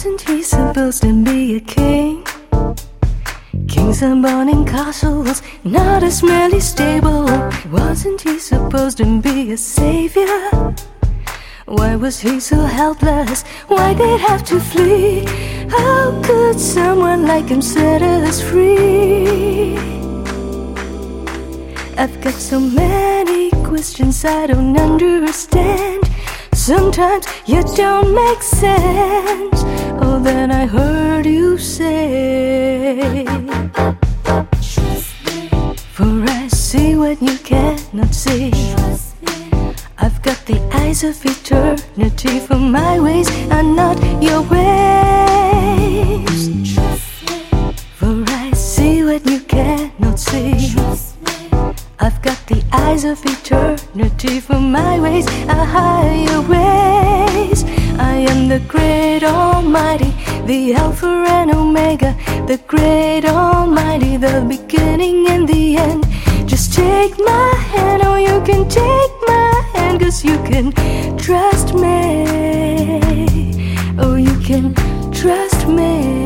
Wasn't he supposed to be a king? Kings are born in castles, not a smelly stable. Wasn't he supposed to be a savior? Why was he so helpless? Why they'd have to flee? How could someone like him set us free? I've got so many questions I don't understand. Sometimes you don't make sense. Oh, then I heard you say, for I see what you cannot see. I've got the eyes of eternity, for my ways are not your ways. For I see what you cannot see. I've got the eyes of eternity, for my ways are higher ways. I am the great almighty, the Alpha and Omega, the great almighty, the beginning and the end. Just take my hand, oh you can take my hand, 'cause you can trust me. Oh, you can trust me.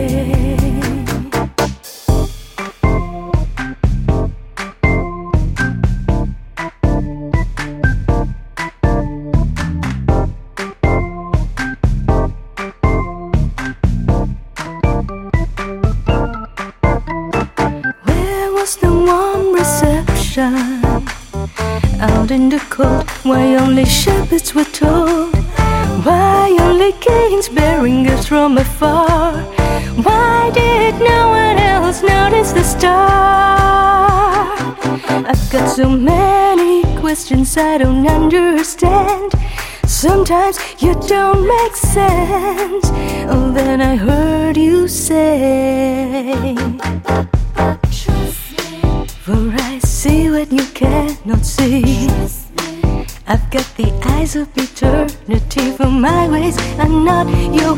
The warm reception out in the cold, why only shepherds were told, why only kings bearing gifts from afar, why did no one else notice the star? I've got so many questions I don't understand. Sometimes you don't make sense. Oh, then I heard you say, for I see what you cannot see. I've got the eyes of eternity, for my ways are not your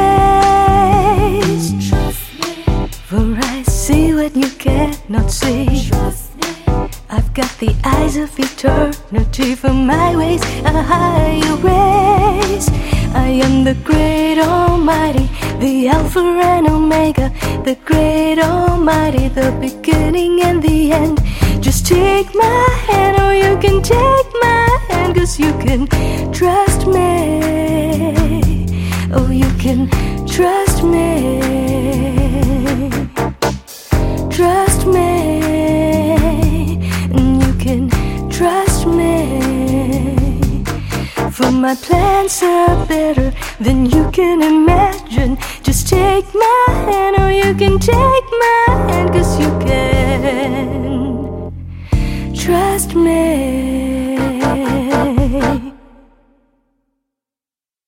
ways. For I see what you cannot see. I've got the eyes of eternity, for my ways are higher ways. I am the great almighty, the Alpha and Omega, the great almighty, the beginning and the end. Just take my hand, oh you can take my hand, 'cause you can trust me. Oh, you can trust me. Trust me, and you can trust me. For my plans are better than you can imagine. Just take my hand, oh you can take my hand, 'cause you can trust me.